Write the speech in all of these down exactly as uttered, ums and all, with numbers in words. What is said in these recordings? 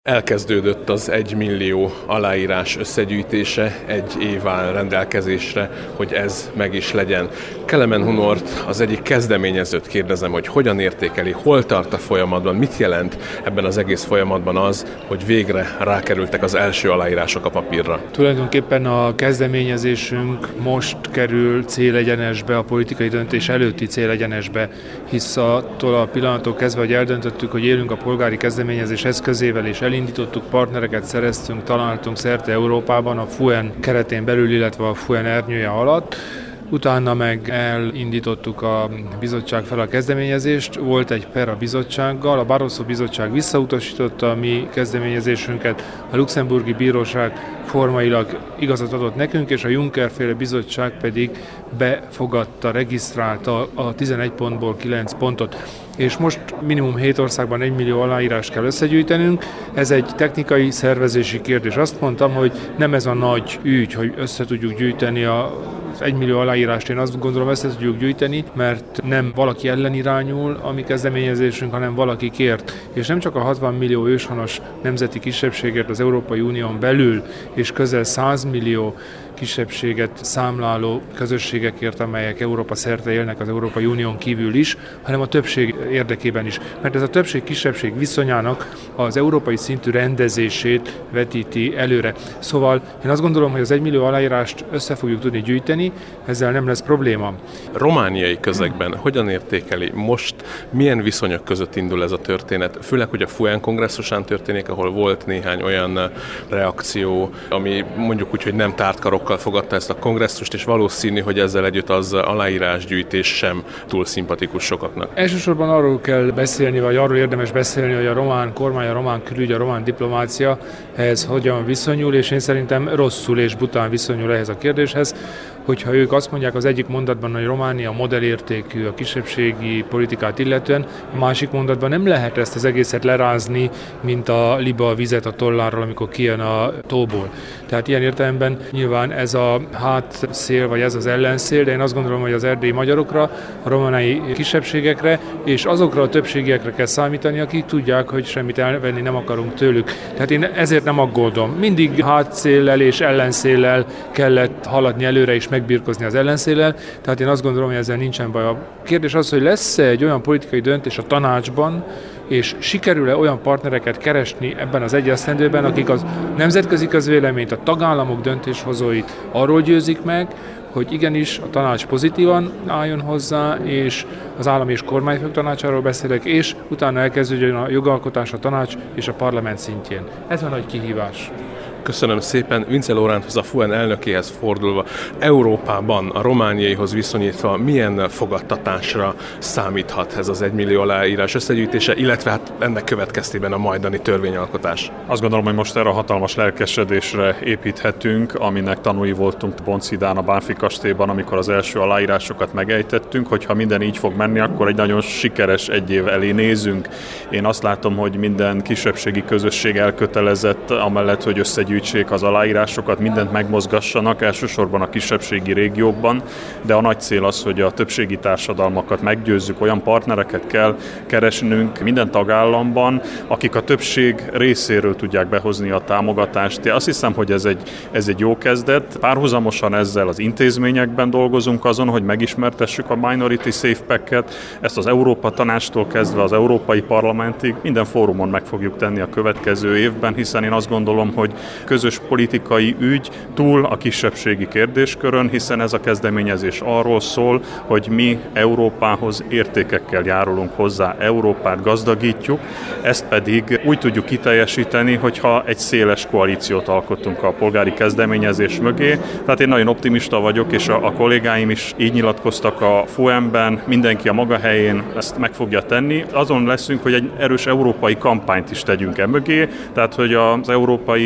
Elkezdődött az egymillió aláírás összegyűjtése, egy év áll rendelkezésre, hogy ez meg is legyen. Kelemen Hunort, az egyik kezdeményezőt kérdezem, hogy hogyan értékeli, hol tart a folyamatban, mit jelent ebben az egész folyamatban az, hogy végre rákerültek az első aláírások a papírra. Tulajdonképpen a kezdeményezésünk most kerül célegyenesbe, a politikai döntés előtti célegyenesbe, hisz attól a pillanattól kezdve, hogy eldöntöttük, hogy élünk a polgári kezdeményezés eszközével, és elindítottuk, partnereket szereztünk, találtunk szerte Európában a ef u e en keretén belül, illetve a ef u e en ernyője alatt. Utána meg elindítottuk a bizottság fel a kezdeményezést, volt egy per a bizottsággal, a Barroso bizottság visszautasította a mi kezdeményezésünket, a luxemburgi bíróság formailag igazat adott nekünk, és a Juncker-féle bizottság pedig befogadta, regisztrálta a tizenegy pontból kilenc pontot. És most minimum hét országban egy millió aláírást kell összegyűjtenünk. Ez egy technikai szervezési kérdés. Azt mondtam, hogy nem ez a nagy ügy, hogy össze tudjuk gyűjteni az egymillió aláírást. Én azt gondolom, össze tudjuk gyűjteni, mert nem valaki ellen irányul a mi kezdeményezésünk, hanem valaki kért. És nem csak a hatvan millió őshonos nemzeti kisebbségért az Európai Unión belül, és közel száz millió kisebbséget számláló közösségekért, amelyek Európa szerte élnek az Európai Unión kívül is, hanem a többség érdekében is. Mert ez a többség-kisebbség viszonyának az európai szintű rendezését vetíti előre. Szóval én azt gondolom, hogy az egymillió aláírást össze fogjuk tudni gyűjteni, ezzel nem lesz probléma. Romániai közegben hogyan értékeli most, milyen viszonyok között indul ez a történet? Főleg, hogy a ef u e en kongresszusán történik, ahol volt néhány olyan reakció, ami mondjuk úgy, hogy nem tártkarokkal fogadta ezt a kongresszust, és valószínű, hogy ezzel együtt az aláírásgyűjtés sem túl szimpatikus sokaknak. Elsősorban arról kell beszélni, vagy arról érdemes beszélni, hogy a román kormány, a román külügy, a román diplomácia ehhez hogyan viszonyul, és én szerintem rosszul és bután viszonyul ehhez a kérdéshez. Hogyha ők azt mondják az egyik mondatban, hogy Románia modellértékű a kisebbségi politikát illetően, a másik mondatban nem lehet ezt az egészet lerázni, mint a liba a vizet a tollárral, amikor kijön a tóból. Tehát ilyen értelemben nyilván ez a hátszél, vagy ez az ellenszél, de én azt gondolom, hogy az erdélyi magyarokra, a romániai kisebbségekre és azokra a többségiekre kell számítani, akik tudják, hogy semmit elvenni nem akarunk tőlük. Tehát én ezért nem aggódom. Mindig hátszéllel és ellenszéllel kellett haladni előre és megbirkózni az ellenszéllel, tehát én azt gondolom, hogy ezzel nincsen baj. A kérdés az, hogy lesz-e egy olyan politikai döntés a tanácsban, és sikerül-e olyan partnereket keresni ebben az egy esztendőben, akik az nemzetközi közvéleményt, a tagállamok döntéshozóit arról győzik meg, hogy igenis a tanács pozitívan álljon hozzá, és az állam és kormányfők tanácsáról beszélek, és utána elkezdődjön a jogalkotás a tanács és a parlament szintjén. Ez a nagy kihívás. Köszönöm szépen. Vince Lóránthoz, a ef u e en elnökéhez fordulva, Európában a romániaihoz viszonyítva milyen fogadtatásra számíthat ez az egymillió aláírás összegyűjtése, illetve hát ennek következtében a majdani törvényalkotás? Azt gondolom, hogy most erre a hatalmas lelkesedésre építhetünk, aminek tanúi voltunk Boncidán, a Bánffy kastélyban, amikor az első aláírásokat megejtettünk, hogyha minden így fog menni, akkor egy nagyon sikeres egy év elé nézünk. Én azt látom, hogy minden kisebbségi közösség elkötelezett amellett, hogy összegyűjtsék az aláírásokat, mindent megmozgassanak, elsősorban a kisebbségi régiókban, de a nagy cél az, hogy a többségi társadalmakat meggyőzzük, olyan partnereket kell keresnünk minden tagállamban, akik a többség részéről tudják behozni a támogatást. Én azt hiszem, hogy ez egy, ez egy jó kezdet. Párhuzamosan ezzel az intézményekben dolgozunk azon, hogy megismertessük a Minority Safe Packet, ezt az Európa Tanácstól kezdve az Európai Parlamentig minden fórumon meg fogjuk tenni a következő évben, hiszen én azt gondolom, hogy közös politikai ügy túl a kisebbségi kérdéskörön, hiszen ez a kezdeményezés arról szól, hogy mi Európához értékekkel járulunk hozzá, Európát gazdagítjuk, ezt pedig úgy tudjuk kiteljesíteni, hogyha egy széles koalíciót alkotunk a polgári kezdeményezés mögé. Tehát én nagyon optimista vagyok, és a, a kollégáim is így nyilatkoztak a ef u e en-ben, mindenki a maga helyén ezt meg fogja tenni. Azon leszünk, hogy egy erős európai kampányt is tegyünk e mögé, tehát hogy az európai fősoron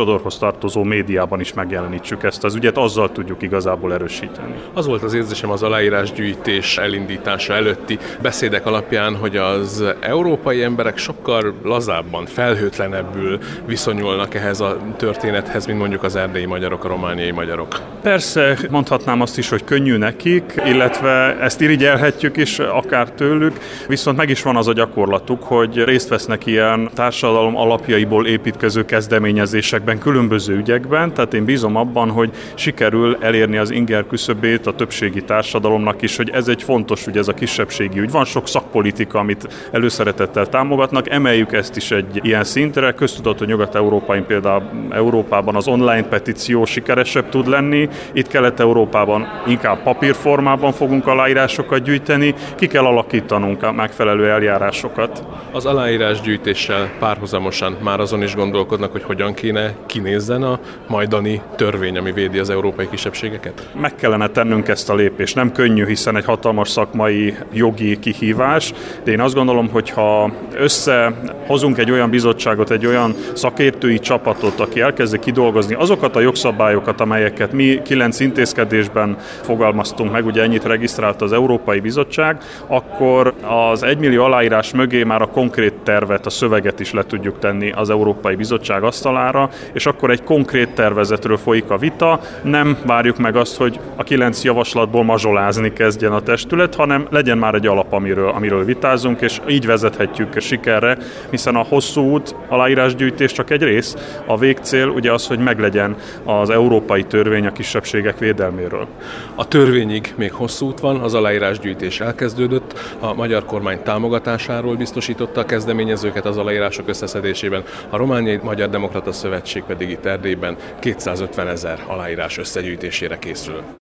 sodorhoz tartozó médiában is megjelenítsük ezt az ügyet, azzal tudjuk igazából erősíteni. Az volt az érzésem az aláírásgyűjtés elindítása előtti beszédek alapján, hogy az európai emberek sokkal lazábban, felhőtlenebbül viszonyulnak ehhez a történethez, mint mondjuk az erdélyi magyarok, a romániai magyarok. Persze, mondhatnám azt is, hogy könnyű nekik, illetve ezt irigyelhetjük is akár tőlük, viszont meg is van az a gyakorlatuk, hogy részt vesznek ilyen társadalom alapjaiból építkező kezdeményezésekben, különböző ügyekben, tehát én bízom abban, hogy sikerül elérni az inger küszöbét a többségi társadalomnak is, hogy ez egy fontos ügy, ez a kisebbségi ügy. Van sok szakpolitika, amit előszeretettel támogatnak, emeljük ezt is egy ilyen szintre. Köztudott, hogy Nyugat-Európán, például Európában az online petíció sikeresebb tud lenni, itt Kelet-Európában inkább papírformában fogunk aláírásokat gyűjteni, ki kell alakítanunk a megfelelő eljárásokat. Az aláírásgyűjtéssel párhuzamosan már azon is gondolkodnak, hogy hogyan kéne kinézzen a majdani törvény, ami védi az európai kisebbségeket? Meg kellene tennünk ezt a lépést. Nem könnyű, hiszen egy hatalmas szakmai jogi kihívás, de én azt gondolom, hogy ha összehozunk egy olyan bizottságot, egy olyan szakértői csapatot, aki elkezdi kidolgozni azokat a jogszabályokat, amelyeket mi kilenc intézkedésben fogalmaztunk meg, ugye ennyit regisztrált az Európai Bizottság, akkor az egymillió aláírás mögé már a konkrét tervet, a szöveget is le tudjuk tenni az Európai Bizottság asztalára, és akkor egy konkrét tervezetről folyik a vita, nem várjuk meg azt, hogy a kilenc javaslatból mazsolázni kezdjen a testület, hanem legyen már egy alap, amiről, amiről vitázunk, és így vezethetjük sikerre, hiszen a hosszú út, aláírásgyűjtés csak egy rész, a végcél ugye az, hogy meglegyen az európai törvény a kisebbségek védelméről. A törvényig még hosszú út van, az aláírásgyűjtés elkezdődött, a magyar kormány támogatásáról biztosította a kezdeményezőket az aláírások összeszedésében, a Romániai Magyar Demokrata Szövetség pedig itt Erdélyben kétszázötven ezer aláírás összegyűjtésére készül.